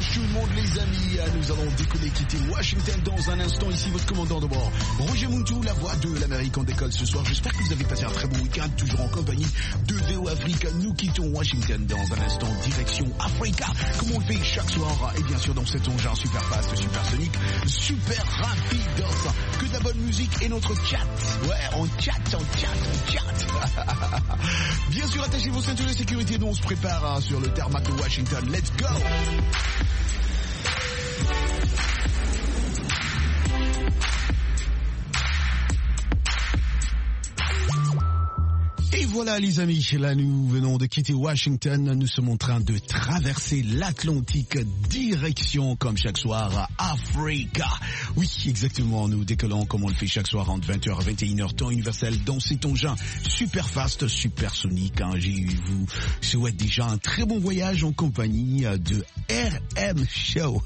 tout le monde les amis, nous allons décoller, quitter Washington dans un instant. Ici votre commandant de bord, Roger Muntu, la voix de l'Amérique en décolle ce soir. J'espère que vous avez passé un très bon week-end, toujours en compagnie de VO Africa. Nous quittons Washington dans un instant, direction Africa, comme on le fait chaque soir. Et bien sûr dans cet engin super fast, super sonique, super rapide, que de la bonne musique et notre chat. Ouais, on chat. Bien sûr, attachez vos ceintures de sécurité, nous on se prépare sur le tarmac de Washington. Let's go! Et voilà les amis, là nous venons de quitter Washington, nous sommes en train de traverser l'Atlantique, direction comme chaque soir à Africa. Oui exactement, nous décollons comme on le fait chaque soir entre 20h à 21h temps universel dans cet engin super fast, super sonique. Je vous souhaite déjà un très bon voyage en compagnie de RM Show.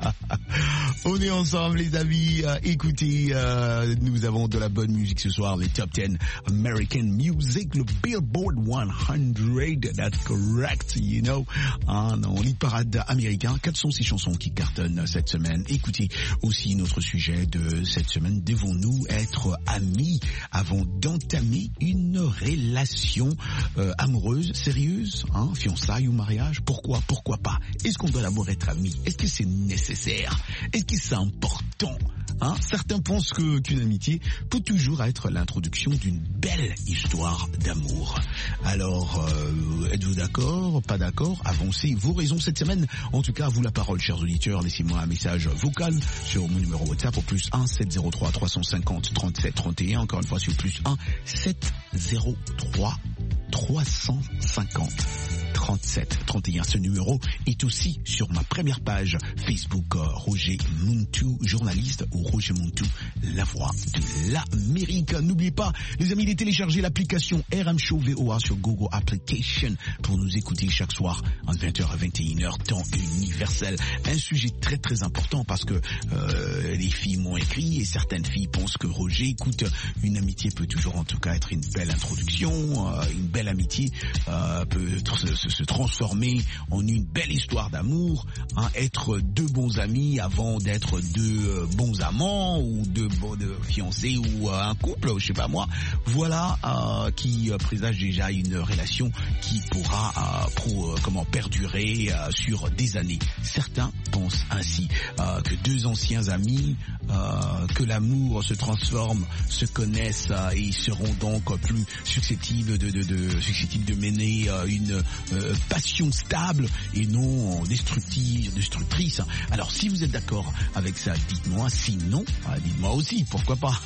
On est ensemble les amis, écoutez, nous avons de la bonne musique ce soir, les Top 10 American Music, le Billboard 100, that's correct, you know. Non, l'hit parade américain. Quelles sont ces chansons qui cartonnent cette semaine? Écoutez, aussi notre sujet de cette semaine, devons-nous être amis avant d'entamer une relation amoureuse, sérieuse, fiançailles ou mariage? Pourquoi pas? Est-ce qu'on doit d'abord être amis? Est-ce que c'est nécessaire? Est-ce que c'est important? Certains pensent qu'une amitié peut toujours être l'introduction d'une belle histoire d'amour. Alors, êtes-vous d'accord? Pas d'accord? Avancez vos raisons cette semaine. En tout cas, à vous la parole, chers auditeurs. Laissez-moi un message vocal sur mon numéro WhatsApp au +1 703 350 37 31. Encore une fois, sur +1 703 350 37 31. Ce numéro est aussi sur ma première page Facebook, Roger Muntu, journaliste, ou Roger Muntu, la voix de l'Amérique. N'oubliez pas, les amis, de télécharger l'application RM Show VOA sur Google Application pour nous écouter chaque soir entre 20h à 21h, temps universel. Un sujet très très important parce que les filles m'ont écrit et certaines filles pensent que Roger, écoute, une amitié peut toujours en tout cas être une belle introduction, une belle amitié peut se transformer en une belle histoire d'amour, être deux bons amis avant d'être deux bons amants ou deux fiancés ou un couple, je sais pas moi. Voilà qui présage déjà une relation qui pourra perdurer sur des années. Certains pensent ainsi que deux anciens amis, que l'amour se transforme, se connaissent et seront donc plus susceptibles de mener une passion stable et non destructrice. Alors si vous êtes d'accord avec ça, dites-moi. Sinon, dites-moi aussi, pourquoi pas.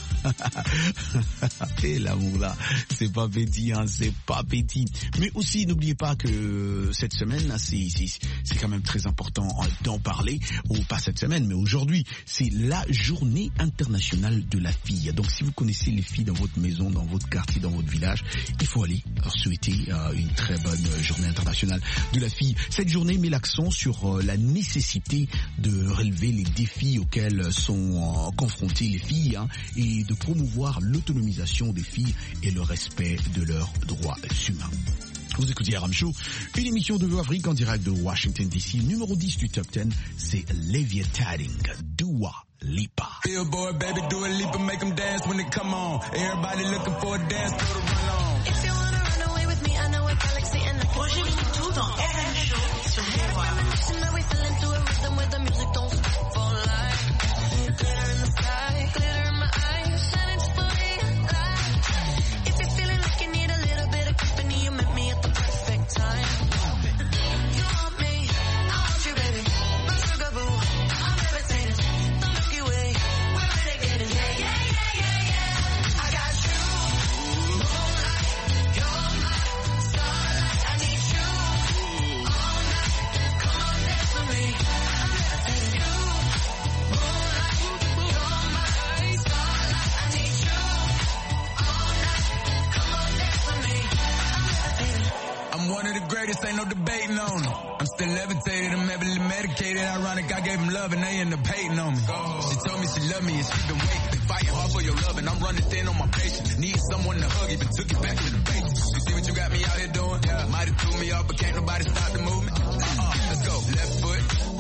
Et l'amour là, c'est pas petit. Mais aussi, n'oubliez pas que cette semaine, c'est quand même très important d'en parler, ou pas cette semaine, mais aujourd'hui, c'est la journée internationale de la fille. Donc si vous connaissez les filles dans votre maison, dans votre quartier, dans votre village, il faut aller leur souhaiter une très bonne journée internationale de la fille. Cette journée met l'accent sur la nécessité de relever les défis auxquels sont confrontées les filles, et de promouvoir l'autonomisation des filles et le respect de leurs droits humains. Vous écoutez RM Show, une émission de VO Afrique en direct de Washington DC. Numéro 10 du Top 10, c'est Levitating, Dua Lipa. Billboard, baby, do a leap and make them dance when they come on. Everybody looking for a dance, throw the run on. If you wanna run away with me, I know a galaxy and I can Roger Muntu dans RM Show sur VO Afrique. now we fell into a rhythm where the music don't stop for life. Glitter in the sky, glitter in my eyes, shining just the way I like. If you're feeling like you need a little bit of company, you met me at the perfect time. You want me, I want you, baby. My sugar boo, I'm levitating. The Milky Way, we're renegading. Yeah. I got you, moonlight, you're my starlight. I need you all night. Come on, dance with me. I'm levitating. You, moonlight, you're my starlight. I need you all night. Come on, dance with me. I'm levitating. I'm one of the greatest, ain't no debating on it. I'm still levitated, I'm heavily medicated. Ironic, I gave them love and they end up hating on me. She told me she loved me and she been waiting. Been fighting hard for your love and I'm running thin on my patience. Needed someone to hug, even took it back to the basics. You see what you got me out here doing? Might have threw me off, but can't nobody stop the movement. Let's go. Left foot, right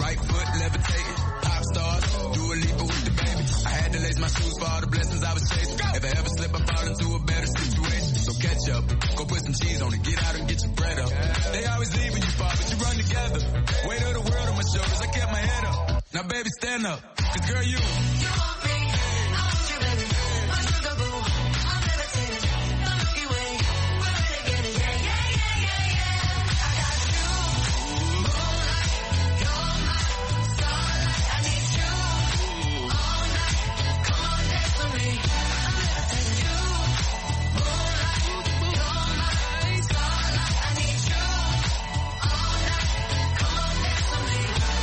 Right foot levitating, pop stars, do a leap with the baby. I had to lace my shoes for all the blessings I was chasing. If I ever slip, I fall into a better situation. So catch up, go put some cheese on it, get out and get your bread up. They always leave when you fall, but you run together. Weight of the world on my shoulders, I kept my head up. Now baby, stand up, cause girl, you want me, I want you, baby. My sugar boo, I'm levitating. The Milky Way, we're renegading. Yeah, yeah, yeah, yeah, yeah. I got you, moonlight, you're my starlight. I need you all night. Come on, dance with me. I'm levitating. You, moonlight, you're my starlight. I need you all night. Come on, dance with me.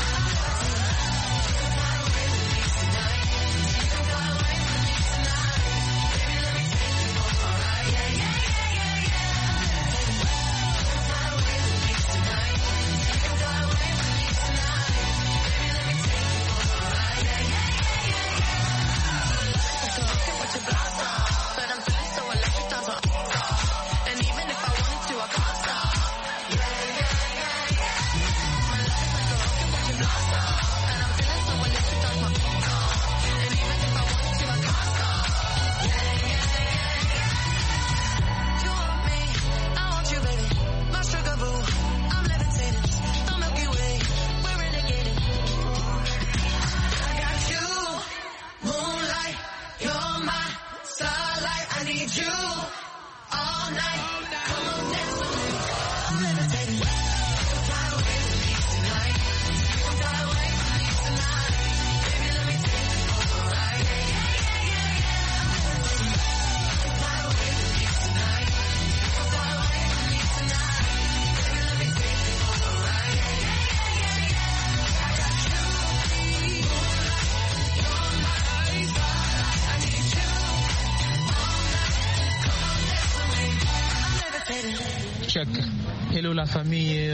Hello la famille,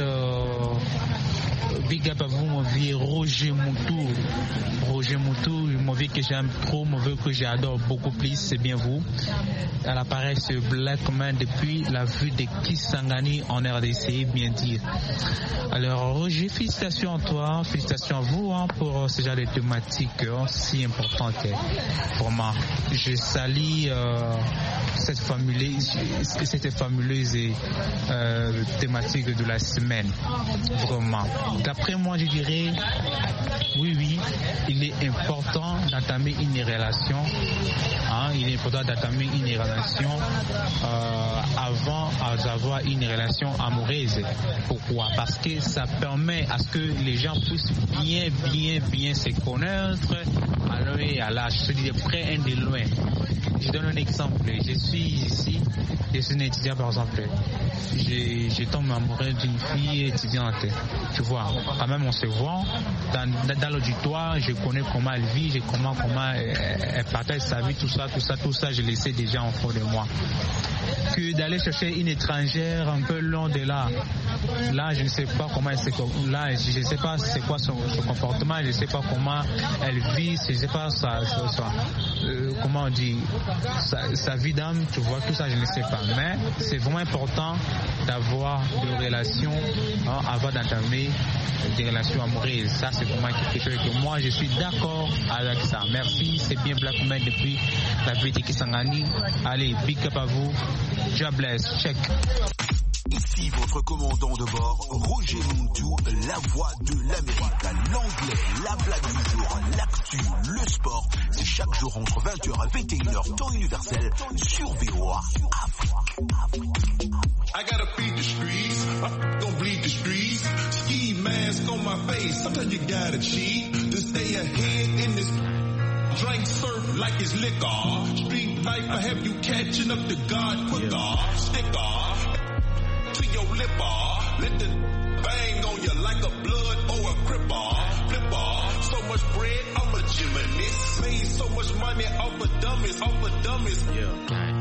big up à vous, mon vieux Roger Moutou. Roger Moutou, mon vieux que j'aime trop, mon vieux que j'adore beaucoup plus, c'est bien vous. À l'appareil, c'est Black Man depuis la vue de Kisangani en RDC, bien dire. Alors Roger, félicitations à toi, félicitations à vous pour ce genre de thématique si importante. Vraiment, je salue cette fabuleuse thématique de la semaine. Vraiment. D'après moi, je dirais, oui, il est important d'entamer une relation. Il est important d'entamer une relation avant d'avoir une relation amoureuse. Pourquoi? Parce que ça permet à ce que les gens puissent bien se connaître à l'heure et à l'âge. Je dis de près et de loin. Je donne un exemple. Je suis un étudiant par exemple. Je tombe amoureux d'une fille étudiante. Tu vois, quand même on se voit dans l'auditoire, je connais comment elle vit, je connais comment elle partage sa vie, tout ça, je le sais déjà en fond de moi. Que d'aller chercher une étrangère un peu loin de là, je ne sais pas comment elle je ne sais pas c'est quoi son comportement, je ne sais pas comment elle vit, je ne sais pas comment on dit, sa vie d'âme, tu vois, tout ça je ne sais pas. Mais c'est vraiment important d'avoir des relations avant d'entamer des relations amoureuses. Ça c'est vraiment quelque chose que moi je suis d'accord avec ça. Merci, c'est bien Black Man depuis la ville de Kisangani. Allez, big up à vous. God bless, check. Ici votre commandant de bord, Roger Moutou, la voix de l'Amérique, l'anglais, la blague du jour, l'actu, le sport. C'est chaque jour entre 20h et 21h, temps universel, sur VOA Afrique. I gotta feed the streets, I'm gon' bleed the streets. Ski mask on my face, sometimes you gotta cheat to stay ahead in this. Drink surf like it's liquor. Street life, I have you catching up to God quicker. Stick off to your lip off. Let the bang on you like a blood or a cripper. Flip off. So much bread, I'm a gymnast. Made so much money off of dummies. Yeah.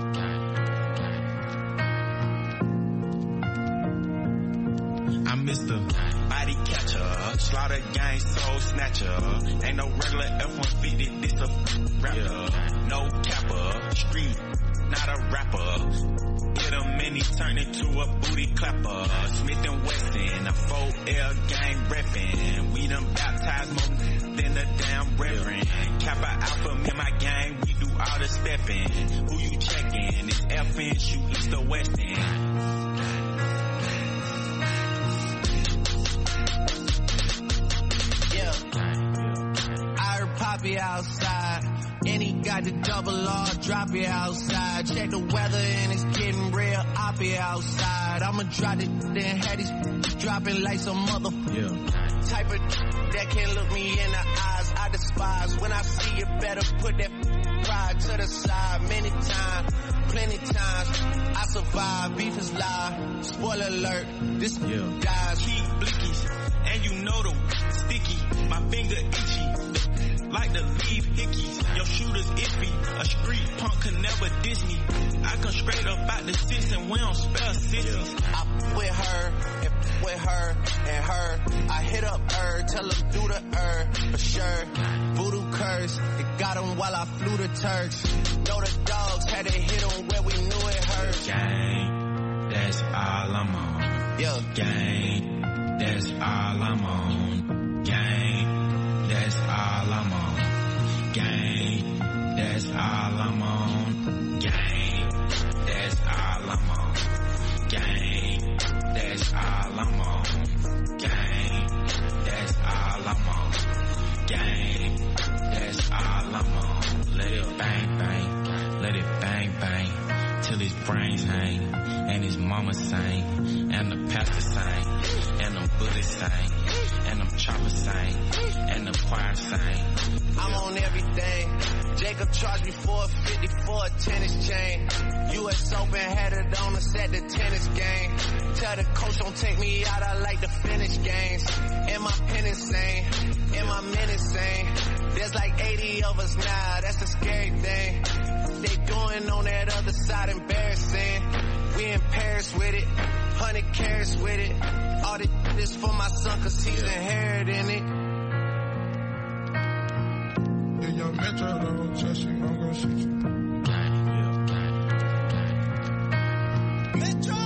I'm Mr. Body Catcher, Slaughter Gang Soul Snatcher. Ain't no regular F-150, this a rapper. No capper, street, not a rapper. Hit him and he turn into a booty clapper. Smith & Wesson, a 4 L gang reppin'. We done baptized more than the damn reverend. Kappa Alpha, me and my gang, we do all the steppin'. Who you checkin'? It's FN, shoot east or west end. Poppy outside, and he got the double R, drop it outside. Check the weather and it's getting real, I'll be outside. I'ma drop it, then have these dropping like some mother type of that can't look me in the eyes. I despise when I see you, better put that pride to the side. Many times, plenty times, I survive. Beef is live, spoiler alert, this dies. Keep blickies, and you know the sticky. My finger itchy. Like the leaf hickeys, your shooter's iffy. A street punk can never diss me. I come straight up out the six and we don't spell sissies. I with her, and with her, and her. I hit up her, tell her do the for sure. Voodoo curse, it got him while I flew the Turks. Know the dogs had to hit him where we knew it hurt. Gang, that's all I'm on. Yeah. Gang, that's all I'm on. Gang. That's all I'm on. Gang, that's all I'm on. Gang, that's all I'm on. Gang, that's all I'm on. Gang, that's all I'm on. Gang, that's all I'm on. Let it bang bang, let it bang bang, till his brains hang, and his mama sang, and the pastor sang, and the Buddhist sang, and them choppers sang, and the choir sang. I'm on everything. Jacob charged me $450 for a tennis chain. US Open had it on us at the tennis game. Tell the coach don't take me out, I like to finish games. And my pen insane, and my men insane. There's like 80 of us now, that's the scary thing. They doing on that other side embarrassing. We in Paris with it, 100 carats with it. All this for my son cause he's inheriting it. Yeah, young Metro, don't touch you, I'm gonna shoot you. Metro!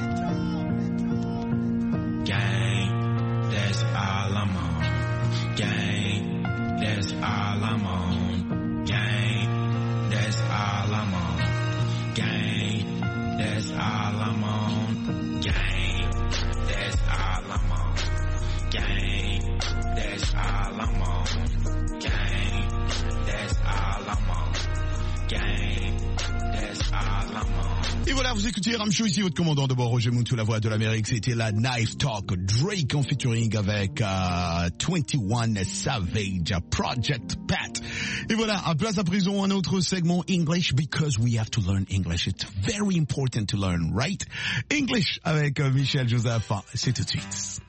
Gang, that's all I'm on. Gang, that's all I'm on. Gang, that's all I'm on. Gang, that's all I'm on. Gang, that's all I'm on. Gang, that's all I'm on. Gang, that's all I'm on. Gang, that's all I'm on. Et voilà, vous écoutez Ramcho, ici votre commandant de bord, Roger Moon, la voix de l'Amérique. C'était la Knife Talk, Drake en featuring avec 21 Savage, Project Pat. Et voilà, à place à présent, un autre segment English, because we have to learn English. It's very important to learn, right? English avec Michel Joseph, c'est tout de suite.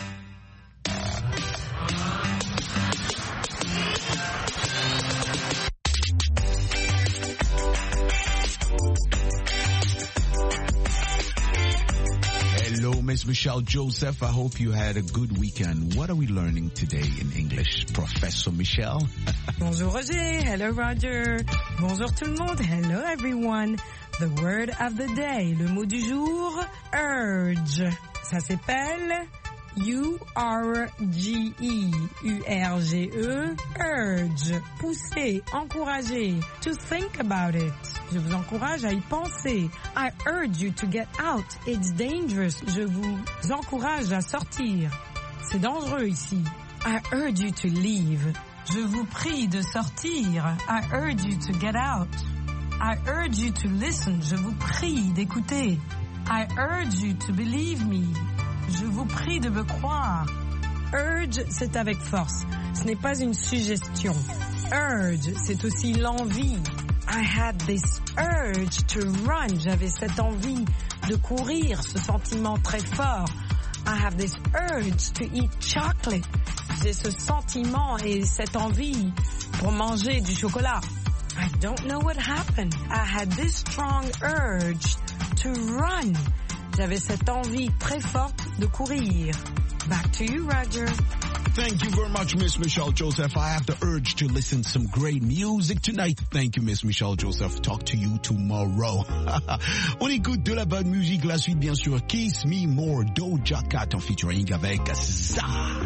Hello, Miss Michelle Joseph. I hope you had a good weekend. What are we learning today in English, Professor Michelle? Bonjour Roger. Hello Roger. Bonjour tout le monde. Hello everyone. The word of the day. Le mot du jour, urge. Ça s'appelle U-R-G-E. U-R-G-E. Urge. Pousser. Encourager. To think about it. Je vous encourage à y penser. I urge you to get out. It's dangerous. Je vous encourage à sortir. C'est dangereux ici. I urge you to leave. Je vous prie de sortir. I urge you to get out. I urge you to listen. Je vous prie d'écouter. I urge you to believe me. Je vous prie de me croire. Urge, c'est avec force. Ce n'est pas une suggestion. Urge, c'est aussi l'envie. I had this urge to run. J'avais cette envie de courir, ce sentiment très fort. I have this urge to eat chocolate. J'ai ce sentiment et cette envie pour manger du chocolat. I don't know what happened. I had this strong urge to run. J'avais cette envie très forte de courir. Back to you, Roger. Thank you very much, Miss Michelle Joseph. I have the urge to listen to some great music tonight. Thank you, Miss Michelle Joseph. Talk to you tomorrow. On écoute de la bonne musique. La suite, bien sûr, Kiss Me More, Doja Cat en featuring avec Ça.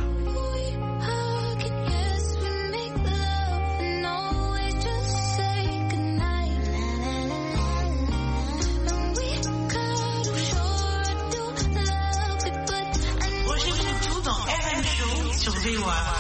Sur VOA.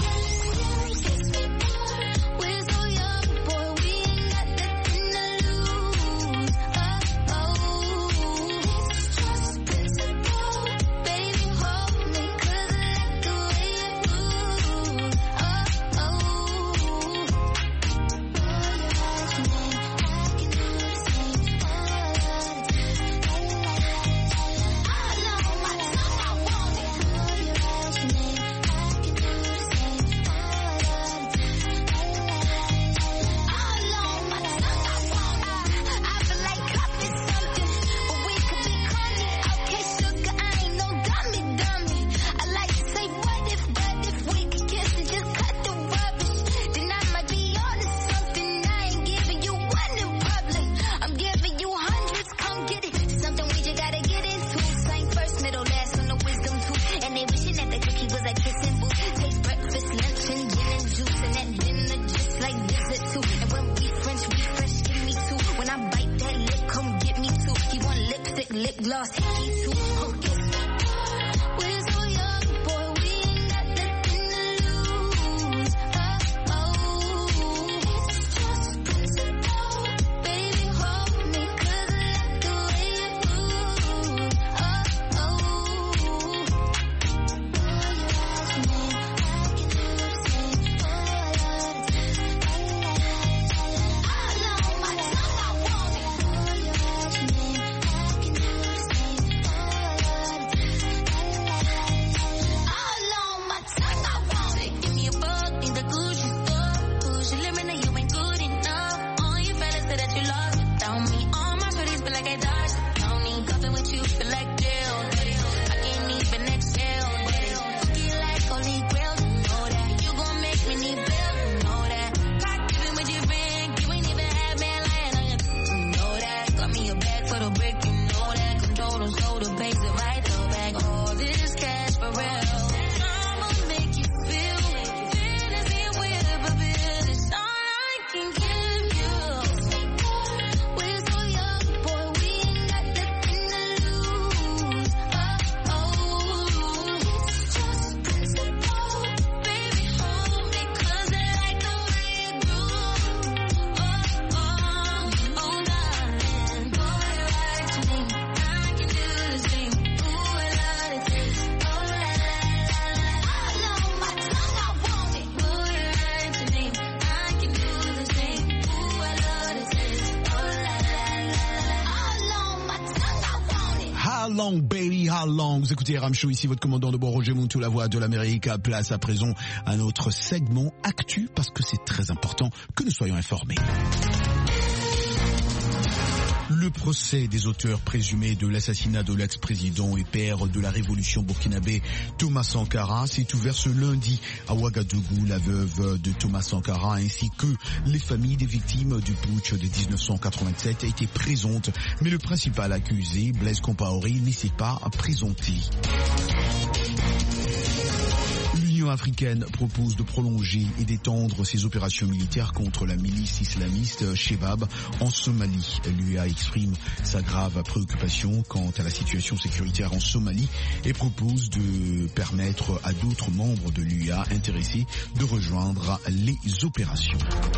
long, baby, how long? Vous écoutez Ram Show, ici votre commandant de bord Roger Muntu, la voix de l'Amérique. Place à présent à notre segment Actu, parce que c'est très important que nous soyons informés. Le procès des auteurs présumés de l'assassinat de l'ex-président et père de la révolution burkinabé Thomas Sankara s'est ouvert ce lundi à Ouagadougou. La veuve de Thomas Sankara ainsi que les familles des victimes du putsch de 1987 étaient présentes, mais le principal accusé, Blaise Compaoré, ne s'est pas présenté. L'Union africaine propose de prolonger et d'étendre ses opérations militaires contre la milice islamiste Shebab en Somalie. L'UA exprime sa grave préoccupation quant à la situation sécuritaire en Somalie et propose de permettre à d'autres membres de l'UA intéressés de rejoindre les opérations.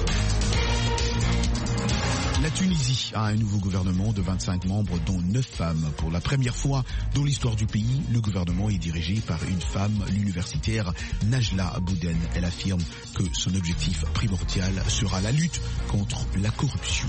La Tunisie a un nouveau gouvernement de 25 membres, dont 9 femmes. Pour la première fois dans l'histoire du pays, le gouvernement est dirigé par une femme, l'universitaire Najla Bouden. Elle affirme que son objectif primordial sera la lutte contre la corruption.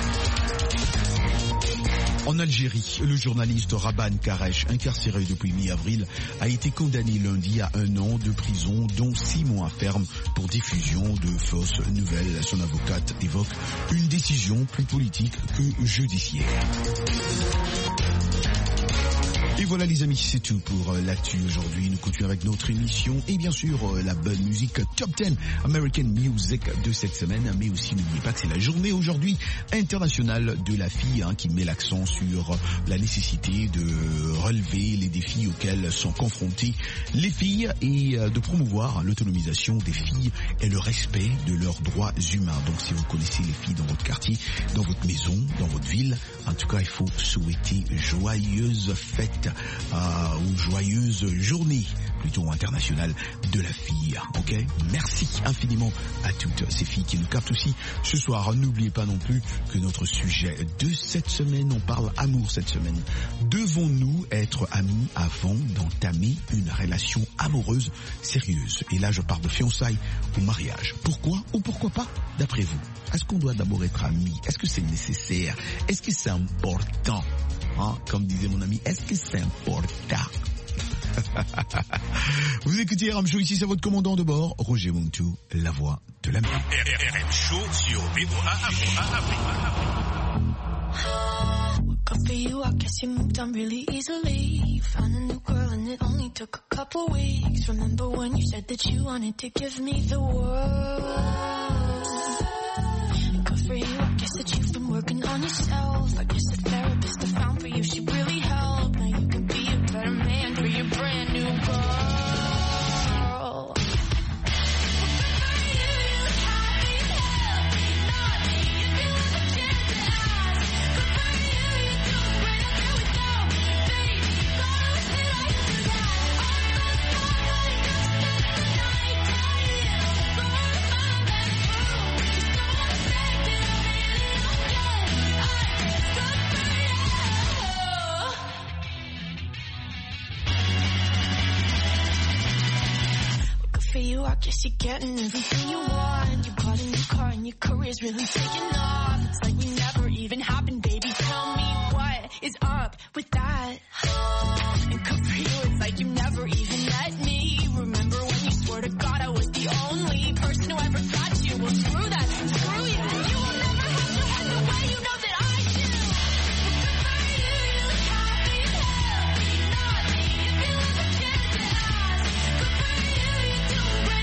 En Algérie, le journaliste Raban Karesh, incarcéré depuis mi-avril, a été condamné lundi à 1 an de prison, dont 6 mois ferme pour diffusion de fausses nouvelles. Son avocate évoque une décision plus politique que judiciaire. Et voilà les amis, c'est tout pour l'actu aujourd'hui. Nous continuons avec notre émission et bien sûr la bonne musique Top 10 American Music de cette semaine. Mais aussi n'oubliez pas que c'est la journée aujourd'hui internationale de la fille qui met l'accent sur la nécessité de relever les défis auxquels sont confrontées les filles et de promouvoir l'autonomisation des filles et le respect de leurs droits humains. Donc si vous connaissez les filles dans votre quartier, dans votre maison, dans votre ville, en tout cas il faut souhaiter joyeuses fêtes ou joyeuse journée plutôt internationale de la fille. Ok, merci infiniment à toutes ces filles qui nous captent aussi ce soir. N'oubliez pas non plus que notre sujet de cette semaine, on parle amour cette semaine. Devons-nous être amis avant d'entamer une relation amoureuse sérieuse? Et là je parle de fiançailles ou mariage. Pourquoi ou pourquoi pas d'après vous? Est-ce qu'on doit d'abord être amis? Est-ce que c'est nécessaire? Est-ce que c'est important? Comme disait mon ami, est-ce que c'est important? Vous écoutez RM Show, ici c'est votre commandant de bord, Roger Montou, la voix de la mer. RM Show sur VOA Afrique. Good for you, I guess you moved on really easily. You found a new girl and it only took a couple weeks. Remember when you said that you wanted to give me the world? Good for you, I guess that you've been working on yourself. I guess the therapist I found for you, she really helped. Now you can be a better man for your brand new girl. I guess you're getting everything you want. You got a new car and your career's really taking off. It's like we never even happened, baby. Tell me what is up with that? And good for you, it's like you never even met me. Remember when you swore to God I was the only person who ever got you? Well, screw that, screw you. You will never have to walk the way you know that I do. Good for you, you happy, healthy, not me. If you have a chance to ask, good for you, you do great.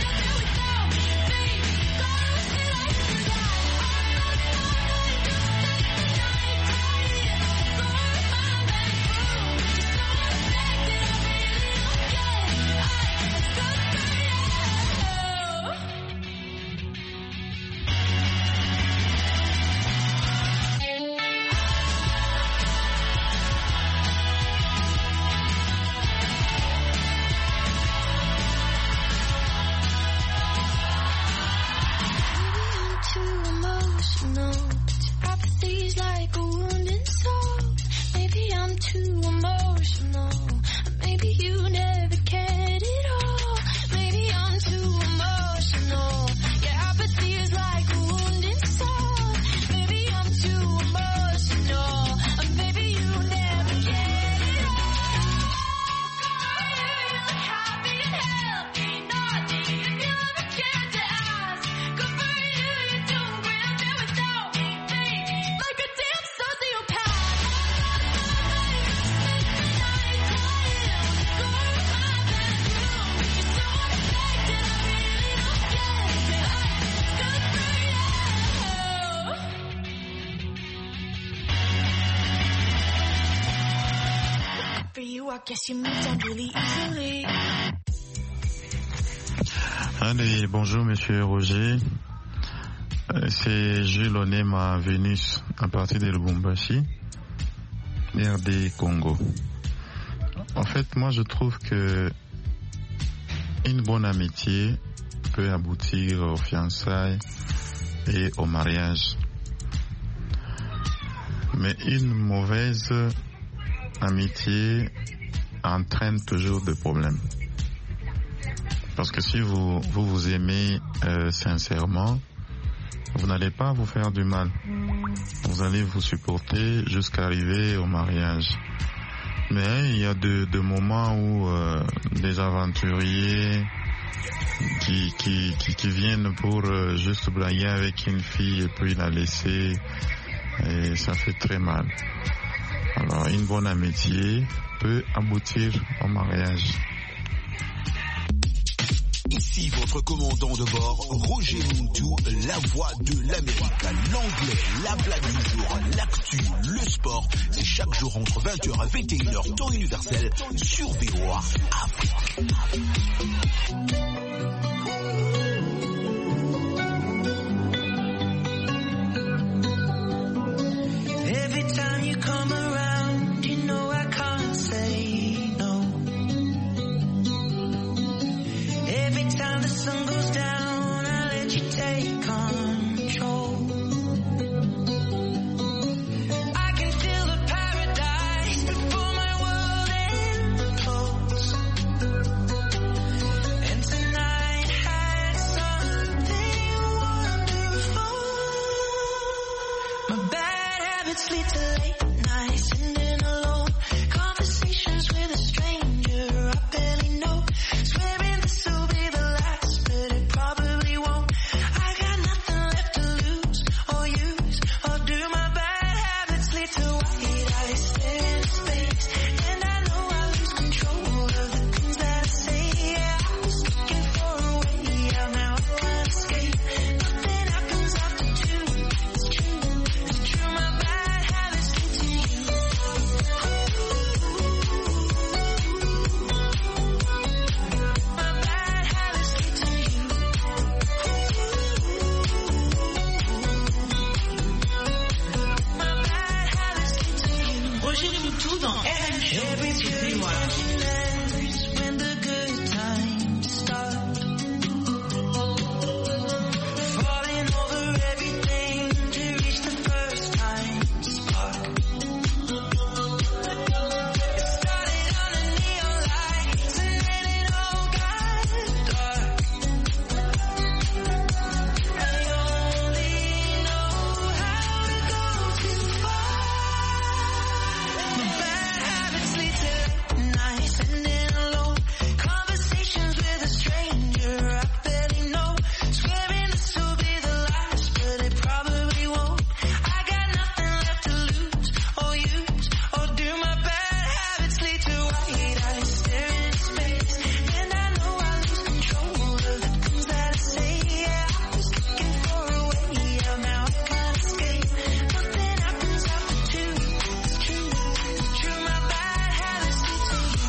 Allez, bonjour Monsieur Roger, c'est Jules Onema Vénus à partir de Lubumbashi, RD Congo. En fait, moi je trouve que une bonne amitié peut aboutir aux fiançailles et au mariage. Mais une mauvaise amitié entraîne toujours des problèmes. Parce que si vous aimez sincèrement, vous n'allez pas vous faire du mal. Vous allez vous supporter jusqu'à arriver au mariage. Mais il y a des moments où des aventuriers qui viennent pour juste blaguer avec une fille et puis la laisser, et ça fait très mal. Alors, une bonne amitié peut aboutir au mariage. Ici votre commandant de bord, Roger Muntu, la voix de l'Amérique. L'anglais, la blague du jour, l'actu, le sport, c'est chaque jour entre 20h et 21h, temps universel, sur VOA Afrique. Every time you come around, you know I can't say no. Every time the sun goes down, I let you take control. I can feel the paradise before my world implodes. And tonight had something wonderful. My bad habits lead to late nights, ending alone. Conversations with a stranger I barely know. Swearing this will be the last, but it probably won't. I got nothing left to lose or use or do. My bad habits lead to white eyes staring into space, and I know I lose control of the things that I say. Yeah, I was looking for a way out, now I can't escape. Nothing happens after two. It's true, it's true. My bad habits lead to you. My bad habits lead to you. My bad habits lead to you. Roger Muntu dans RM Show Every sur good VOA. ends when the good times start. Falling over everything to reach the first time spark. It started under neon lights and then it all got dark. I only know how to go too far. My bad habits lead to late nights, ending alone. Conversations with a stranger I barely know. Swearing this will be the last, but it probably won't. I got nothing left to lose or use or do. My bad habits lead to white eyes staring into space, and I know I lose control of the things that I say. Yeah, I was looking for a way out, now I can't escape. Nothing happens after two. It's true, it's true. My bad habits lead to you.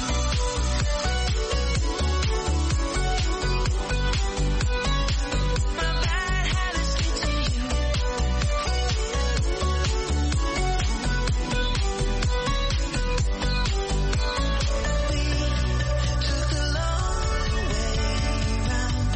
My bad habits lead to you. We took a long way round,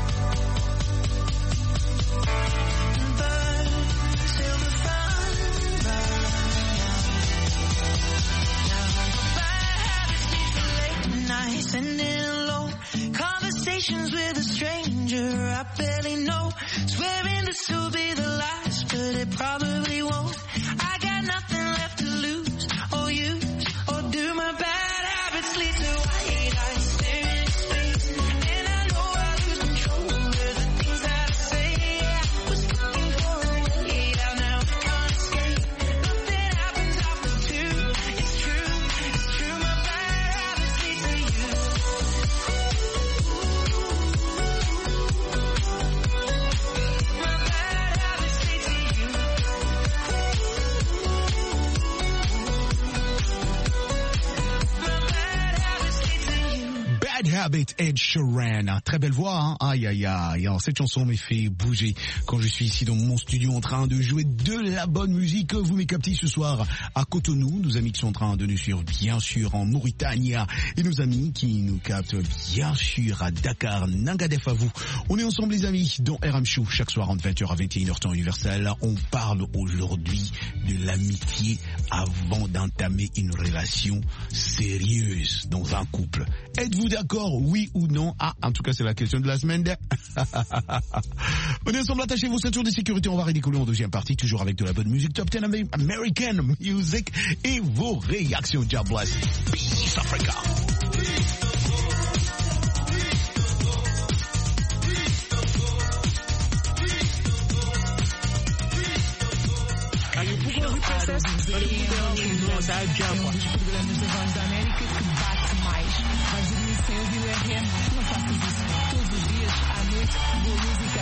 but till the fun ran out. Now my bad habits lead to late nights, ending alone. Conversations with a stranger I barely know. Swearing this will be the last, but it probably won't. I got nothing left to lose or use or do. My bad habits lead to white eyes staring into space, and I know I lose control of the things that I say. Yeah, I was looking for a way out, now I can't escape. Nothing happens after two. It's true, it's true. My bad habits lead to you. My bad habits lead to you. My bad habits lead to you. Bad Habit, Ed Sheeran. Très belle voix, hein. Aïe, aïe, aïe. Alors, cette chanson m'a fait bouger quand je suis ici dans mon studio en train de jouer de la bonne musique. Vous m'avez capté ce soir à Cotonou. Nos amis qui sont en train de nous suivre, bien sûr, en Mauritanie. Et nos amis qui nous captent, bien sûr, à Dakar. Nangadef à vous. On est ensemble, les amis, dans RM Show. Chaque soir, entre 20h à 21h, temps universel. On parle aujourd'hui de l'amitié avant d'entamer une relation sérieuse dans un couple. Êtes-vous d'accord, oui ou non? Ah, en tout cas, c'est la question de la semaine. On est ensemble, attachez vos ceintures de sécurité. On va ridiculer en deuxième partie, toujours avec de la bonne musique. Top 10 American Music et vos réactions. God bless. Peace Africa. Princess. Programas da Voz da América que bate mais. Vais dormir sem ouvir o RM? Não faças isso. Todos os dias, à noite, boa música.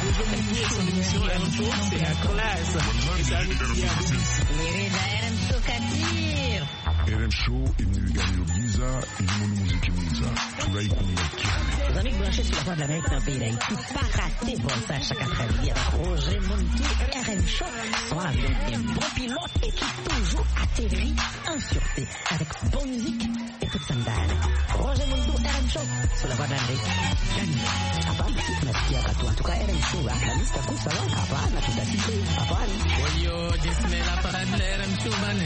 RM Show est venu gagner le Giza et du monde musique Giza. Tout là, il connaît. Les amis branchés sur la Voix de l'Amérique dans le pays d'Haïti, pas rater Voltage chaque après-midi avec Roger Montou, RM Show, sont avec des bons pilotes et qui toujours atterrit en sûreté avec bonne musique et toute sandale. Roger Montou, RM Show, sur la Voix de l'Amérique. Hapana, nasikia watu. En tout cas, RM Show, la liste ya kusa wala hapana, tutasikia hapana. Oyo, jismela para de RM Show, bane.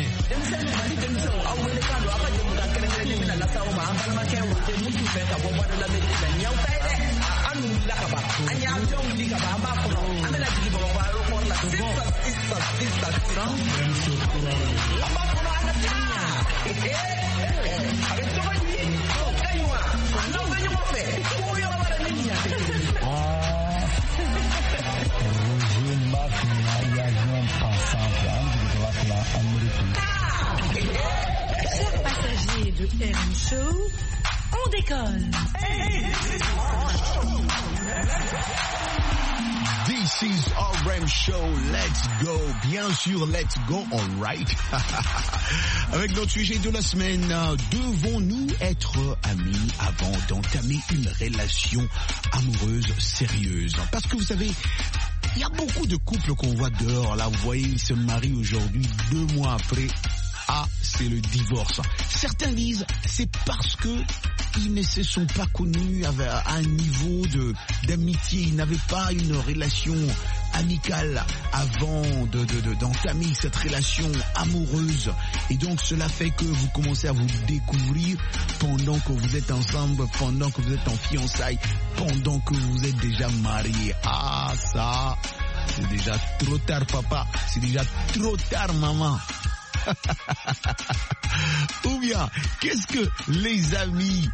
Chers passagers de RM Show, on décolle. This is RM Show, let's go. Bien sûr, let's go, alright. Avec notre sujet de la semaine, devons-nous être amis avant d'entamer une relation amoureuse sérieuse? Parce que vous savez, il y a beaucoup de couples qu'on voit dehors. Là, vous voyez, ils se marient aujourd'hui, 2 mois après. Ah, c'est le divorce. Certains disent c'est parce que ils ne se sont pas connus à un niveau d'amitié. Ils n'avaient pas une relation amicale avant d'entamer cette relation amoureuse. Et donc cela fait que vous commencez à vous découvrir pendant que vous êtes ensemble, pendant que vous êtes en fiançailles, pendant que vous êtes déjà mariés. Ah, ça, c'est déjà trop tard, papa. C'est déjà trop tard, maman. Ou bien, qu'est-ce que les amis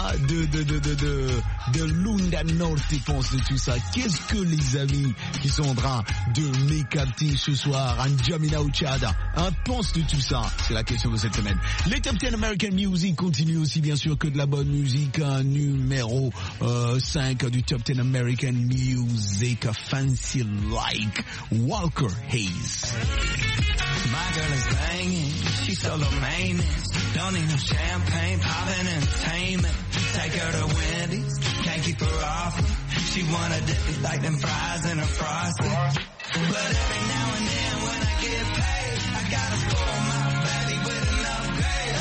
de Lunda Norte pensent de tout ça? Qu'est-ce que les amis qui sont en train de m'écarter ce soir en Jamina Uchada pensent de tout ça? C'est la question de cette semaine. Les Top 10 American Music continuent aussi bien sûr que de la bonne musique. Numéro 5 du Top 10 American Music, Fancy Like, Walker Hayes. My girl is banging, she's solo maintenance. Don't need no champagne, poppin' entertainment. Take her to Wendy's, can't keep her off me. She wanna dip it like them fries in a frosty. But every now and then when I get paid, I gotta spoil my baby with an upgrade.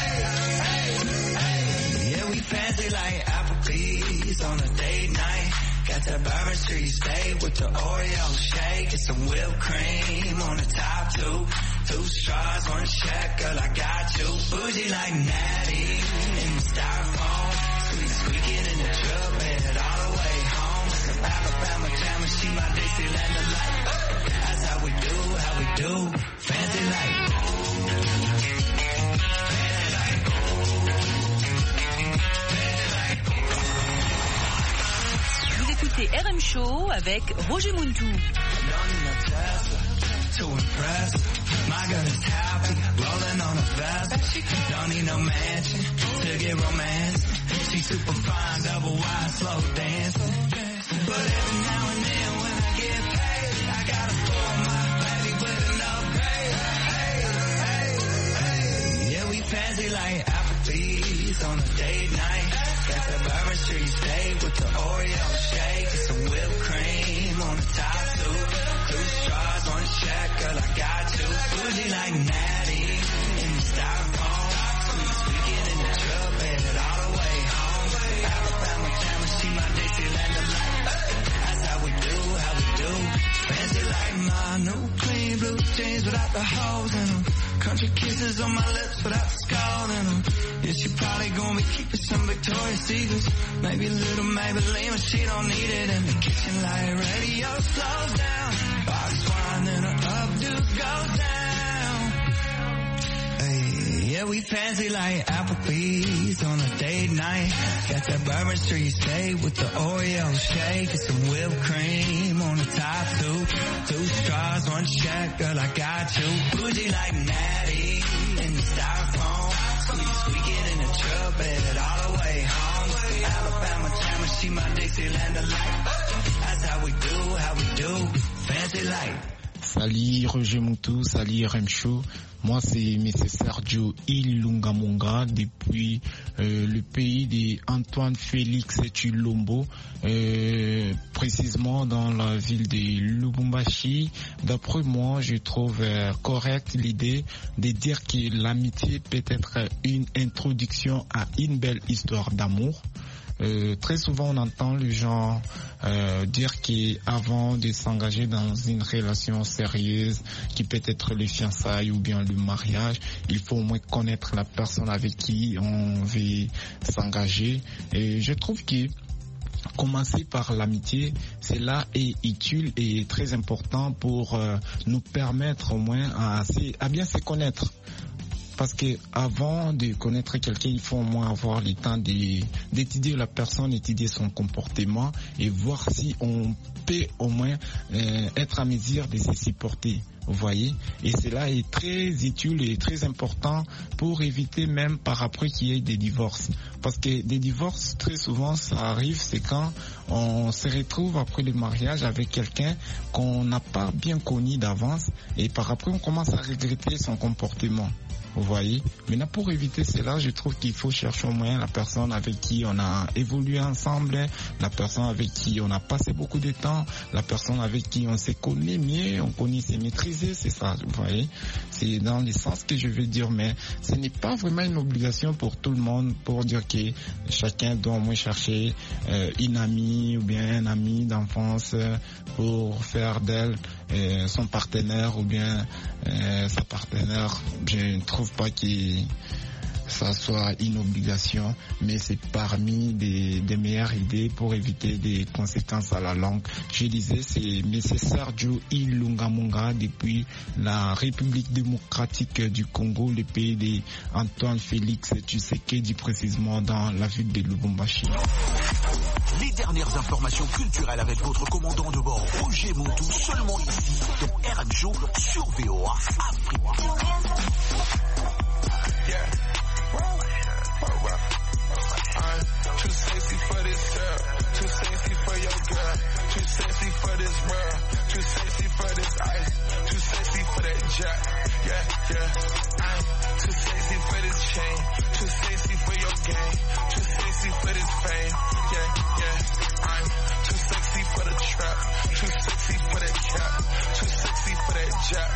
Hey. Yeah, we fancy like Applebee's on a date night. Got that Bourbon Street steak with the Oreo shake. Get some whipped cream on the top too. 2 straws, 1 check, girl, I got you. Bougie like Natty in the styrofoam. Sweet squeaking in the truck bed all the way home. Some Alabama jam and she my Dixieland delight. That's how we do, fancy like. Vous écoutez RM Show avec Roger Montou. To impress, my girl is happy, rolling on a vest. Don't need no mansion to get romance. She's super fine, double wide, slow dancing. But every now and then when I get paid, I gotta spoil my baby with an upgrade. Hey. Yeah, we fancy like Applebee's on a date night. Got the Bourbon Street steak with the Oreo shake. Get some whipped cream on the top too. 2 straws, 1 check, girl, I got you. Bougie like Natty in the styrofoam. Sweet squeaking in the truck bed all the way home. Alabama jam and she my Dixieland delight. That's how we do. Fancy like my new clean blue jeans without the holes in them. Country kisses on my lips without the skull in them. Yeah, she probably gonna be keeping some Victoria's Secrets. Maybe a little Maybelline, but she don't need it. In the kitchen light radio slows down. Box wine and her updo goes down. Hey, yeah, we fancy like Applebee's on a date night. Got that Bourbon Street steak with the Oreo shake. Get some whipped cream on the top too. 2 straws, 1 one shot, girl, I got you. Bougie like Natty in the styrofoam. Squeaking in the trumpet all the way home. Alabama jammer, she my Dixieland delight. That's how we do, fancy life. Salut Roger Moutou, salut RM Show. Moi c'est M. Sergio Ilungamonga depuis le pays d'Antoine Félix Tshilombo, précisément dans la ville de Lubumbashi. D'après moi, je trouve correcte l'idée de dire que l'amitié peut être une introduction à une belle histoire d'amour. Très souvent on entend les gens dire qu'avant de s'engager dans une relation sérieuse qui peut être le fiançailles ou bien le mariage, il faut au moins connaître la personne avec qui on veut s'engager. Et je trouve que commencer par l'amitié, cela est utile et très important pour nous permettre au moins à bien se connaître. Parce que avant de connaître quelqu'un, il faut au moins avoir le temps d'étudier la personne, étudier son comportement et voir si on peut au moins être à mesure de se supporter. Vous voyez, et cela est très utile et très important pour éviter même par après qu'il y ait des divorces. Parce que des divorces, très souvent, ça arrive, c'est quand on se retrouve après le mariage avec quelqu'un qu'on n'a pas bien connu d'avance et par après on commence à regretter son comportement. Vous voyez. Maintenant, pour éviter cela, je trouve qu'il faut chercher au moins la personne avec qui on a évolué ensemble, la personne avec qui on a passé beaucoup de temps, la personne avec qui on se connaît mieux, on connaît ses maîtriser, c'est ça, vous voyez. C'est dans le sens que je veux dire, mais ce n'est pas vraiment une obligation pour tout le monde pour dire que chacun doit au moins chercher une amie ou bien un ami d'enfance pour faire d'elle son partenaire ou bien sa partenaire. Je ne trouve pas que ça soit une obligation, mais c'est parmi des meilleures idées pour éviter des conséquences à la longue. Je disais, c'est M. Sergio Ilungamonga depuis la République démocratique du Congo, le pays d'Antoine Félix Tshisekedi, précisément dans la ville de Lubumbashi. Les dernières informations culturelles avec votre commandant de bord Roger Moutou, seulement ici dans RM Show sur VOA Afrique. Too sexy for this girl, too sexy for your girl, too sexy for this world, too sexy for this ice, too sexy for that jet, yeah. I'm too sexy for this chain, too sexy for your game, too sexy for this fame, yeah. I'm too sexy for the trap, too sexy for that cap, too sexy for that jet,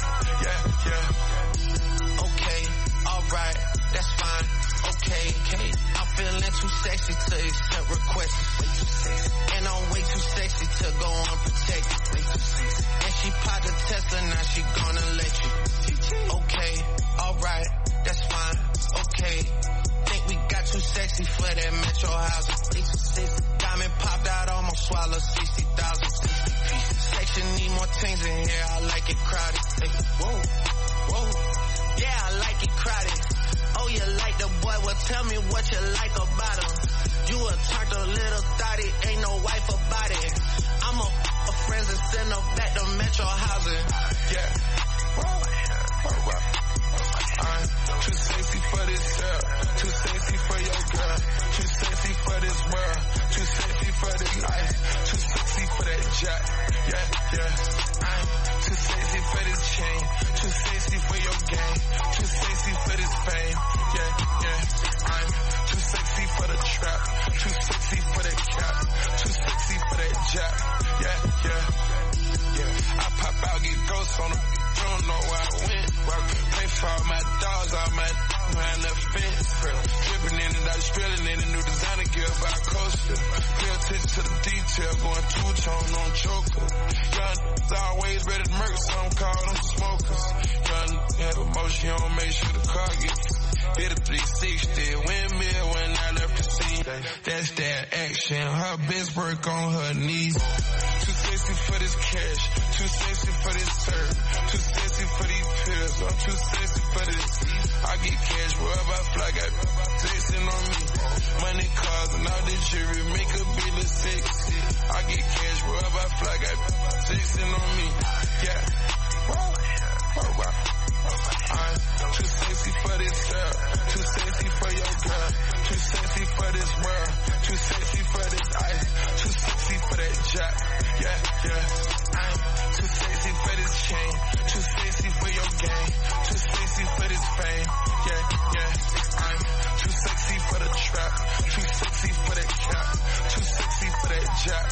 yeah. Okay, alright, that's fine, okay. I'm feeling too sexy to accept requests. And I'm way too sexy to go unprotected. And she popped a Tesla, now she gonna let you. Okay, alright, that's fine, okay. Think we got too sexy for that metro housing. Diamond popped out, almost swallowed 60,000. Section need more things in here, I like it crowded. Whoa, yeah, I like it crowded. Oh, you like the boy, well tell me what you like about him. You a turned a little thotty, ain't no wife about it. I'm a friends and send her back to metro housing. Yeah. I'm too sexy for this girl, too sexy for your girl, too sexy for this world, too sexy for this life, too sexy for that jet, yeah. I'm too sexy for this chain, too sexy for your game, too sexy for this fame, yeah. I'm too sexy for the trap, too sexy for that cap, too sexy for that jet, yeah. I pop out, get ghosts on them. You don't know where I went. Pay for all my dogs, all my behind the fence. Dripping in and out, spilling in a new designer gear by coaster. Pay attention to the detail, going two-tone on choker. Young always ready to murk, some call them smokers. Young have emotion, you don't make sure the car gets hit a 360, windmill when I left the scene. That's that action, her best work on her knees. Too sexy for this cash, too sexy for this serve, too sexy for these pills, I'm too sexy for this. I get cash wherever I fly, got flexing on me. Money, cars, and all this jewelry make a bitch look sexy. I get cash wherever I fly, got flexing on me. Yeah. I'm too sexy for this girl, too sexy for your girl, too sexy for this world, too sexy for this ice, too sexy for that jack, yeah. I'm too sexy for this chain, too sexy for your game, too sexy for this fame, yeah. I'm too sexy for the trap, too sexy for that cap, too sexy for that jack,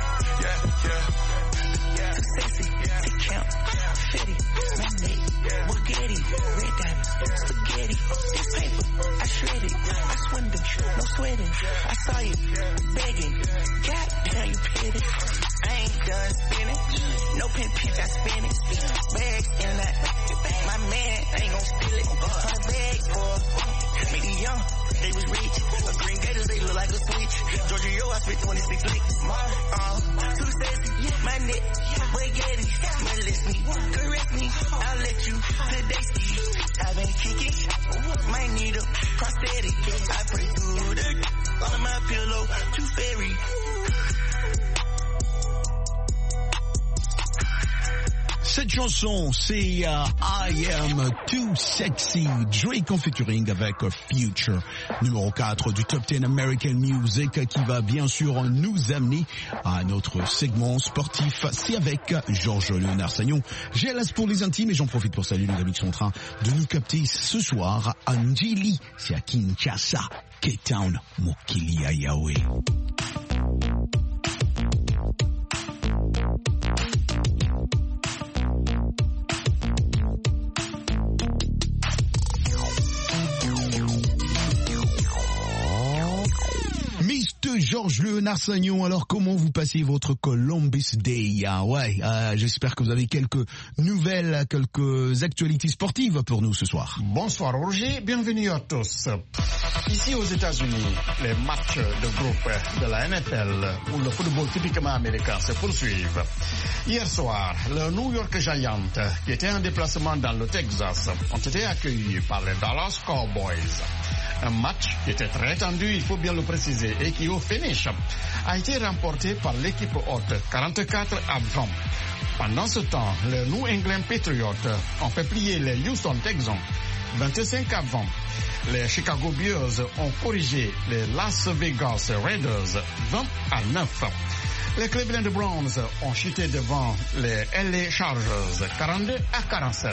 yeah. Too sexy, to count, fitty, Monday, Bugatti, red diamonds, spaghetti, this paper, I shred it, I swindle, no sweating, I saw you, begging, goddamn you petty, I ain't done spinning, no pin pitch, I spin it, bags in that, my man ain't gon' steal it, my bag for, make it young, they was rich, the green gators, they look like a switch, Georgia, yo, I spit 26 licks, too sexy, my neck, spaghetti, molest me, correct me, I'll let you, today, I've been kicking, might need a prosthetic, I pray through the, on my pillow, too fairy. Cette chanson, c'est I Am Too Sexy, Drake en featuring avec Future, numéro 4 du Top 10 American Music, qui va bien sûr nous amener à notre segment sportif. C'est avec Georges Léonard Sagnon. J'ai l'as pour les intimes et j'en profite pour saluer les amis qui sont en train de nous capter ce soir. Angeli, c'est à Kinshasa, Cape Town, Mokili Ayawe. Georges Léonard Sagnon, alors comment vous passez votre Columbus Day? J'espère que vous avez quelques nouvelles, quelques actualités sportives pour nous ce soir. Bonsoir Roger, bienvenue à tous. Ici aux États-Unis, les matchs de groupe de la NFL ou le football typiquement américain se poursuivent. Hier soir, le New York Giants, qui était en déplacement dans le Texas, ont été accueillis par les Dallas Cowboys. Un match qui était très tendu, il faut bien le préciser, et qui au finish a été remporté par l'équipe hôte 44-20. Pendant ce temps, les New England Patriots ont fait plier les Houston Texans 25-20. Les Chicago Bears ont corrigé les Las Vegas Raiders 20-9. Les Cleveland Browns ont chuté devant les LA Chargers 42-47.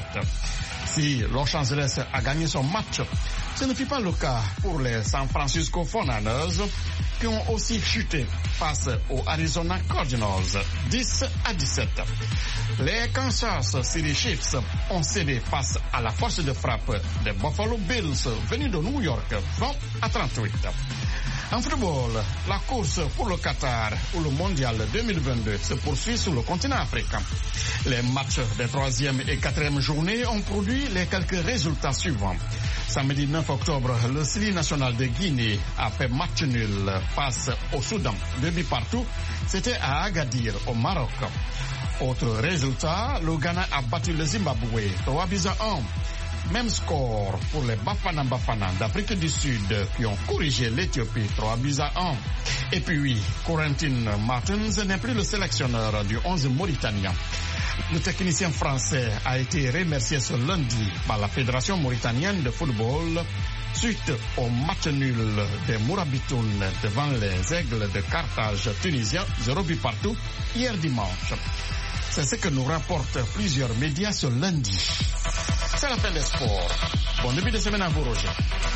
Si Los Angeles a gagné son match, ce ne fut pas le cas pour les San Francisco 49ers qui ont aussi chuté face aux Arizona Cardinals 10-17. Les Kansas City Chiefs ont cédé face à la force de frappe des Buffalo Bills venus de New York 20-38. En football, la course pour le Qatar ou le Mondial 2022 se poursuit sur le continent africain. Les matchs des 3e et 4e journées ont produit les quelques résultats suivants. Samedi 9 octobre, le Sili national de Guinée a fait match nul face au Soudan. 2 buts partout, c'était à Agadir, au Maroc. Autre résultat, le Ghana a battu le Zimbabwe 3-1. Même score pour les Bafana Bafana d'Afrique du Sud qui ont corrigé l'Éthiopie 3-1. Et puis, Corentin Martins n'est plus le sélectionneur du 11 mauritanien. Le technicien français a été remercié ce lundi par la Fédération mauritanienne de football suite au match nul des Mourabitoun devant les Aigles de Carthage tunisiens 0 but partout hier dimanche. C'est ce que nous rapportent plusieurs médias ce lundi. C'est la fin des sports. Bon début de semaine à vous, Roger.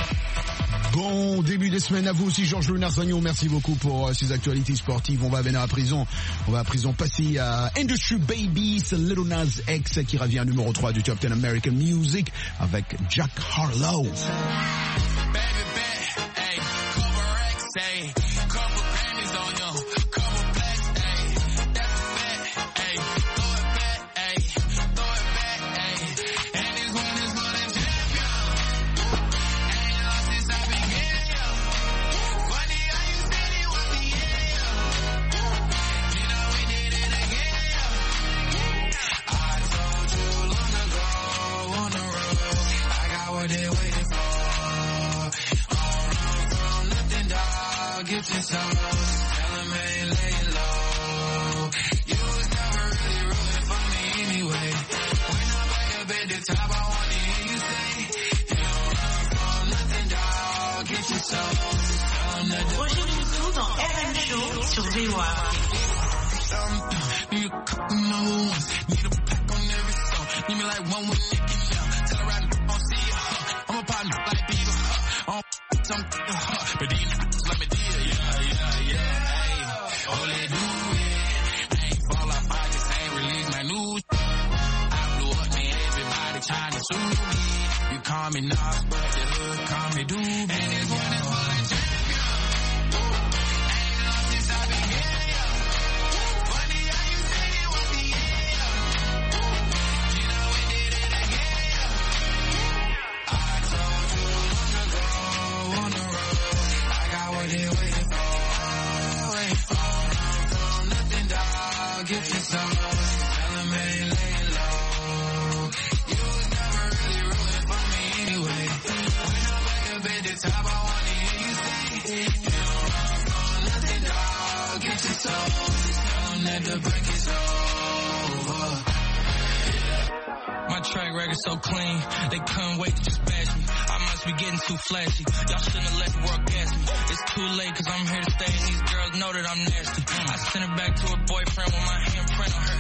Bon début de semaine à vous aussi, Georges Léonard Sagnon. Merci beaucoup pour ces actualités sportives. On va venir à présent. On va à présent passer à Industry Baby, c'est Lil Nas X qui revient numéro 3 du Top 10 American Music avec Jack Harlow. Get your sauce, tell him I ain't laying low. You was never really rooting for me anyway. When I'm the top, I wanna hear you say, you don't run from nothing, dog. Get your soul. Roger Montou dans RM Show sur VOA. Need a couple number ones. Need a pack on every song. Need me like one with Nicky now. Tell her I don't see ya. I'm a partner like Beagle. I'm some but these let me deal. Yeah. Hey, oh, let do it. I ain't fall off. I just ain't release my news. I blew up, man. Everybody trying to sue me. You call me Nas, but the hood call me Doobie. And this one is for the champion. Ain't lost since I began. Funny how you said it was the end. You know we did it again. I told you long ago on the road, I got what they waiting for. Run from nothing, dog. Get your soul. Tell them ain't laying low. You was never really rooting for me anyway. When I'm back up at the top, I wanna hear you say, you don't run from nothing, dog. Get your soul. Tell them that the break is over. My track record so clean, they couldn't wait to just bash me. I must be getting too flashy. Y'all shouldn't have let the world gas me. It's too late cause I'm here to stay and these girls know that I'm nasty. I sent her back to her boyfriend with my handprint on her.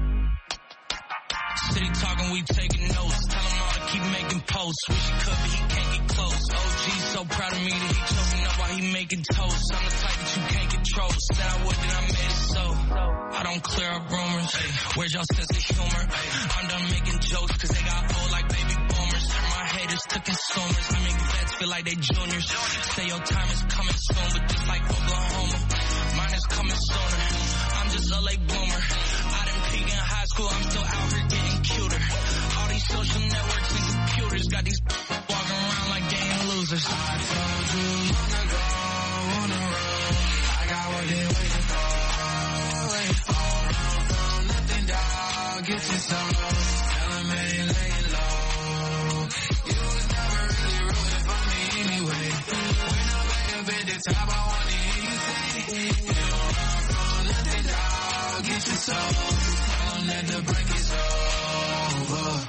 City talking, we taking notes. Tell him all to keep making posts. Wish he could, but he can't get close. OG's so proud of me that he choking up while he making toast. I'm the type that you can't control. Said I would, then I made it so. I don't clear up rumors. Where's y'all sense of humor? I'm done making jokes cause they got old like baby boomers. My haters to consumers. I make vets feel like they juniors. Say your time is coming soon, but just like Oklahoma, mine is coming sooner. I'm just a late bloomer. I didn't peak in high school, I'm still out here getting cuter. All these social networks and computers got these walking around like they ain't losers. I told you long ago on the road, I got what they waiting for. Run from nothing, dog. Get your soul. Tell them ain't laying low. You was never really rooting for me anyway. When I'm back up at the top, I wanna hear you say, you don't run from nothing, dog. Get your soul. Tell them that the break is over.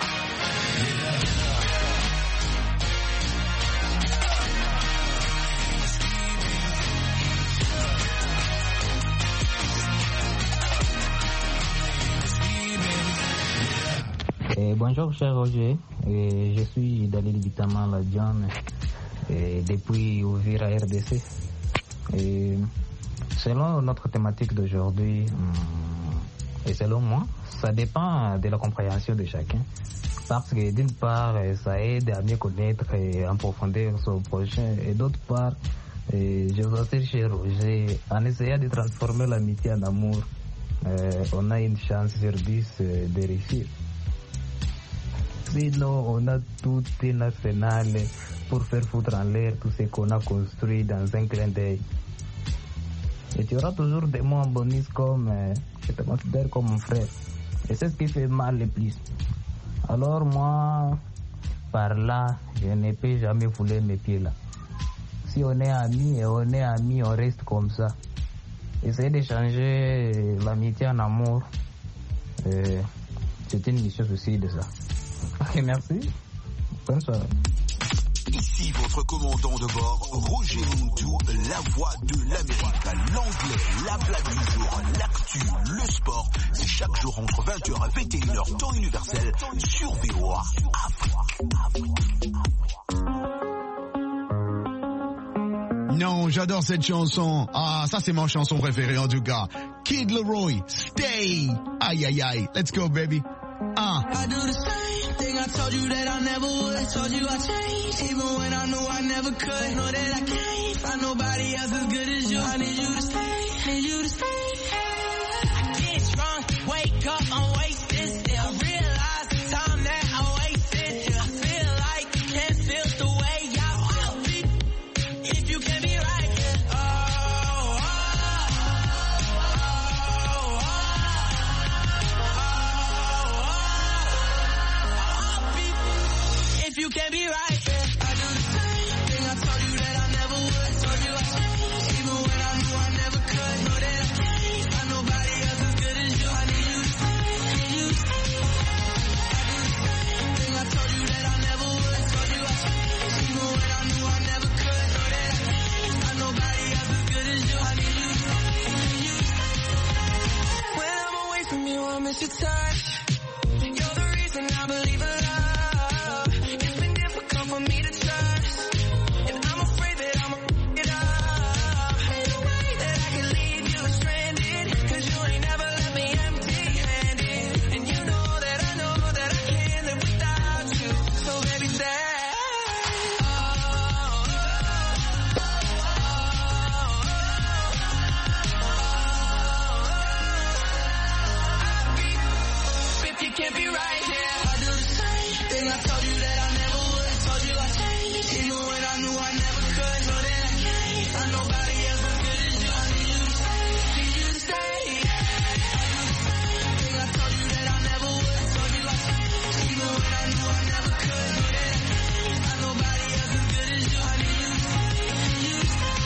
Bonjour cher Roger, je suis Dalil Bitaman Ladian depuis Uvira RDC. Selon notre thématique d'aujourd'hui, et selon moi, ça dépend de la compréhension de chacun. Parce que d'une part, ça aide à mieux connaître et en profondeur son prochain, et d'autre part, je vous assure chez Roger, en essayant de transformer l'amitié en amour, on a une chance sur 10 de réussir. Sinon, on a tout un arsenal pour faire foutre en l'air tout ce qu'on a construit dans un clin d'œil. Et tu auras toujours des mots en bonus comme je te considère comme mon frère. Et c'est ce qui fait mal le plus. Alors moi, par là, je ne peux jamais fouler mes pieds là. Si on est amis et on est amis, on reste comme ça. Essayer de changer l'amitié en amour, c'est une mission aussi de ça. Ok, merci. Bonne soirée. Ici votre commandant de bord, Roger Montou, la voix de l'Amérique, l'anglais, la blague du jour, l'actu, le sport. C'est chaque jour entre 20h et 21h, temps universel, sur VOA Afrique. Non, j'adore cette chanson. Ah, ça c'est ma chanson préférée en tout cas. Kid Leroy, Stay. Aïe aïe aïe, let's go baby. I do the same thing I told you that I never would. I told you I changed, even when I knew I never could. Know that I can't find nobody else as good as you. I need you to stay, need you to stay. I get drunk, wake up, I'm wasted still. Realize the time that I wasted. I feel like you can't feel the way I feel. If you can be right, yeah. If you can't be right, yeah. I do the same thing I told you that I never would. Told you I changed, even when I knew I never could. Know that I can't find nobody else as good as you. I need you to stay, rush. You're the reason I believe in love. It's been difficult for me to trust, and I'm afraid that I'ma f*** it up. Ain't no way that I can leave you stranded, 'cause you ain't never left me empty-handed. And you know that I can't live without you. So baby, say can't be right here. I do the same thing I told you that I never would. Told you I changed, even when I knew I never could. Know that I can't find nobody else as good as you. I need you to stay, need you to stay. I do the same thing I told you that I never would. Told you I changed, even when I knew I never could. Know that I can't find nobody else as good as you. I need you to stay, need you to stay.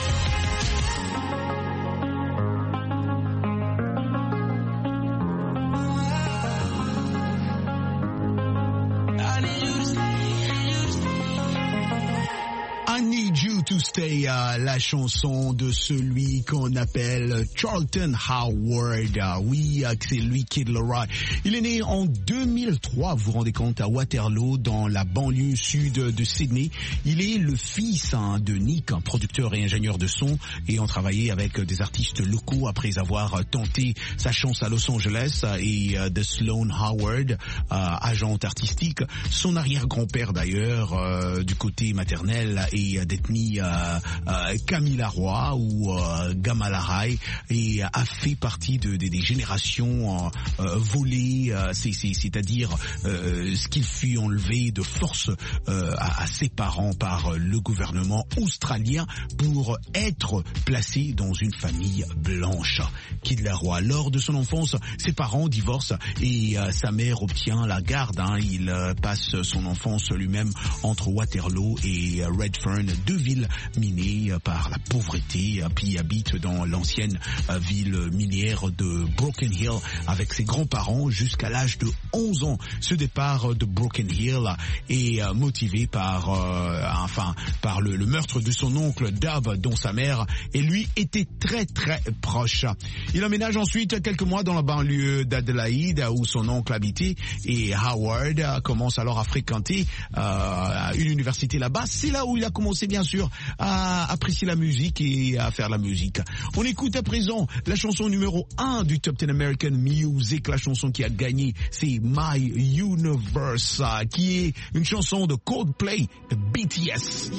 I Need You to Stay, la chanson de celui qu'on appelle Charlton Howard. Oui, c'est lui, Kid Laroi. Il est né en 2003, vous vous rendez compte, à Waterloo, dans la banlieue sud de Sydney. Il est le fils de Nick, un producteur et ingénieur de son, ayant travaillé avec des artistes locaux après avoir tenté sa chance à Los Angeles, et de Sloan Howard, agent artistique. Son arrière-grand-père d'ailleurs, du côté maternel, et d'ethnie Kamilaroi ou Gamalarai, et a fait partie des générations volées, c'est-à-dire ce qu'il fut enlevé de force à ses parents par le gouvernement australien pour être placé dans une famille blanche. Kid Laroi. Lors de son enfance, ses parents divorcent et sa mère obtient la garde. Il passe son enfance lui-même entre Waterloo et Redfern, deux villes minées par la pauvreté, puis habite dans l'ancienne ville minière de Broken Hill avec ses grands-parents jusqu'à l'âge de 11 ans. Ce départ de Broken Hill est motivé par le meurtre de son oncle Dub, dont sa mère et lui étaient très très proches. Il emménage ensuite quelques mois dans la banlieue d'Adelaide où son oncle habitait, et Howard commence alors à fréquenter une université là-bas. C'est là où il a commencé bien sûr à apprécier la musique et à faire la musique. On écoute à présent la chanson numéro 1 du Top 10 American Music, la chanson qui a gagné, c'est My Universe, qui est une chanson de Coldplay, de BTS.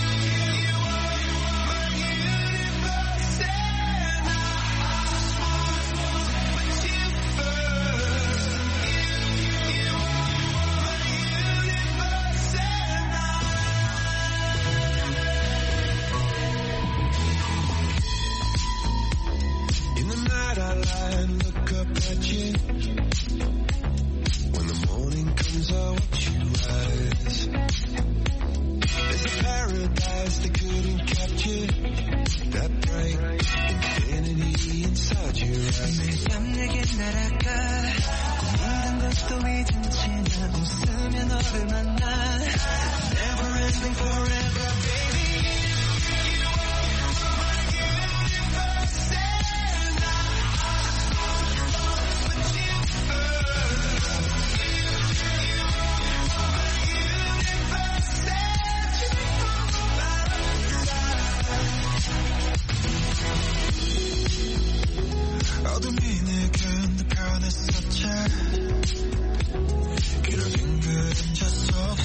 Look up at you. When the morning comes, I watch you rise. There's a paradise they couldn't capture. That bright infinity inside your eyes. 매일 밤 내게 날아가. 꿈이란 것도 잊은 채 나 웃으며 너를 만나. Never ending forever, baby. 어둠이 내겐 더 변했었지. 길어진 그림자 속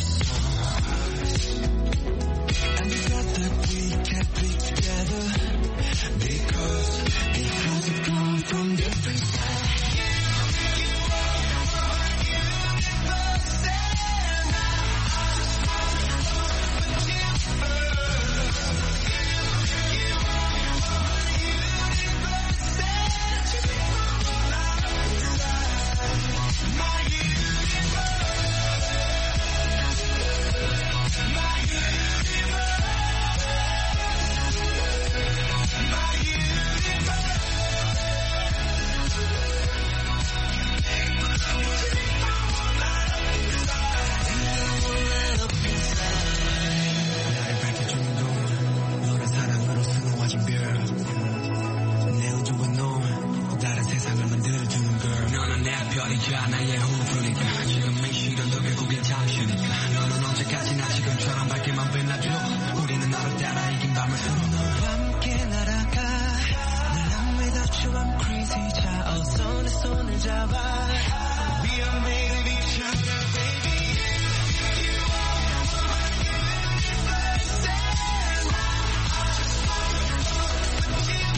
후프니까 지금 이 시간도 결국 괜찮으니까 너는 언제까지나 지금처럼 밝게만 빛나줘 우리는 너를 따라 이긴 밤을 너와 함께 날아가 난 without you I'm crazy 자 어서 내 손을 잡아 We are made of each other baby You are my universe and I just wanna go with you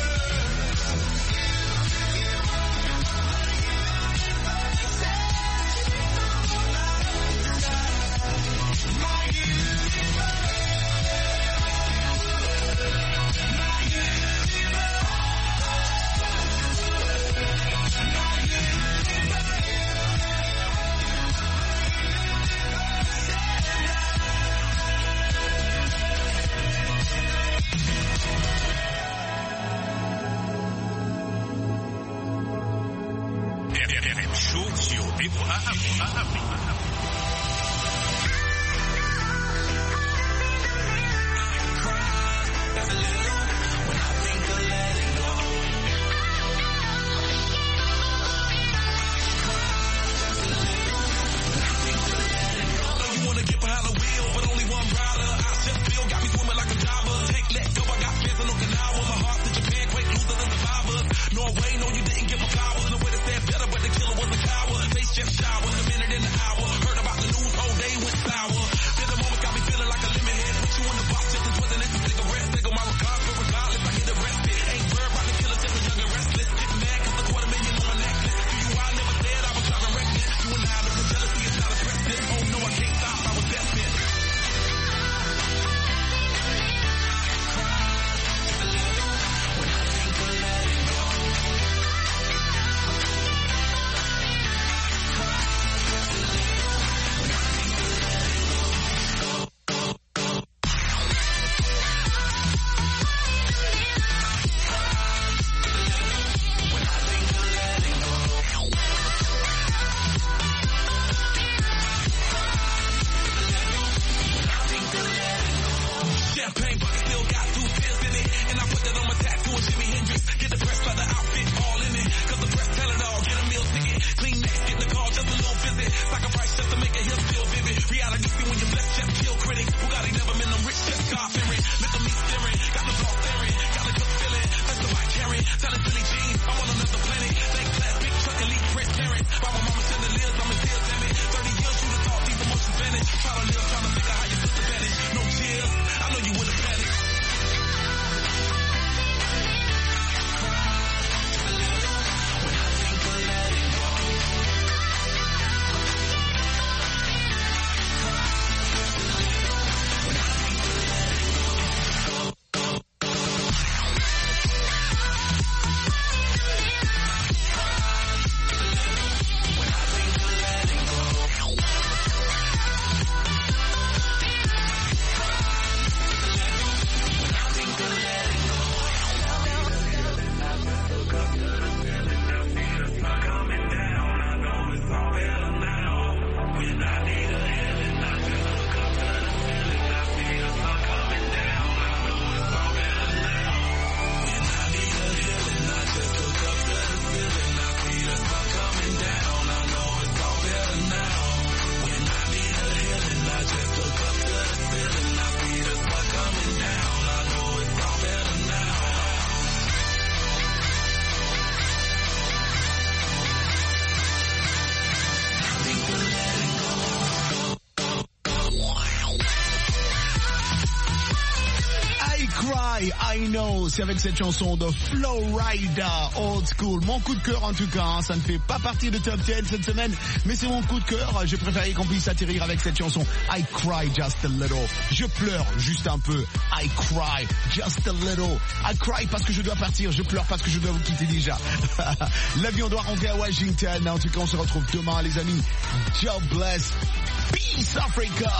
I Know, c'est avec cette chanson de Flow Rider, Old School. Mon coup de cœur en tout cas, hein, ça ne fait pas partie de Top 10 cette semaine, mais c'est mon coup de cœur. J'ai préféré qu'on puisse atterrir avec cette chanson, I Cry Just a Little. Je pleure juste un peu, I Cry Just a Little. I Cry parce que je dois partir, je pleure parce que je dois vous quitter déjà. L'avion doit rentrer à Washington, en tout cas on se retrouve demain les amis. God bless, Peace Africa.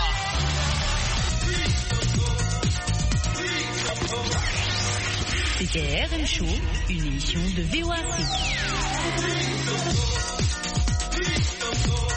C'était RM Show, une émission de VOA Afrique.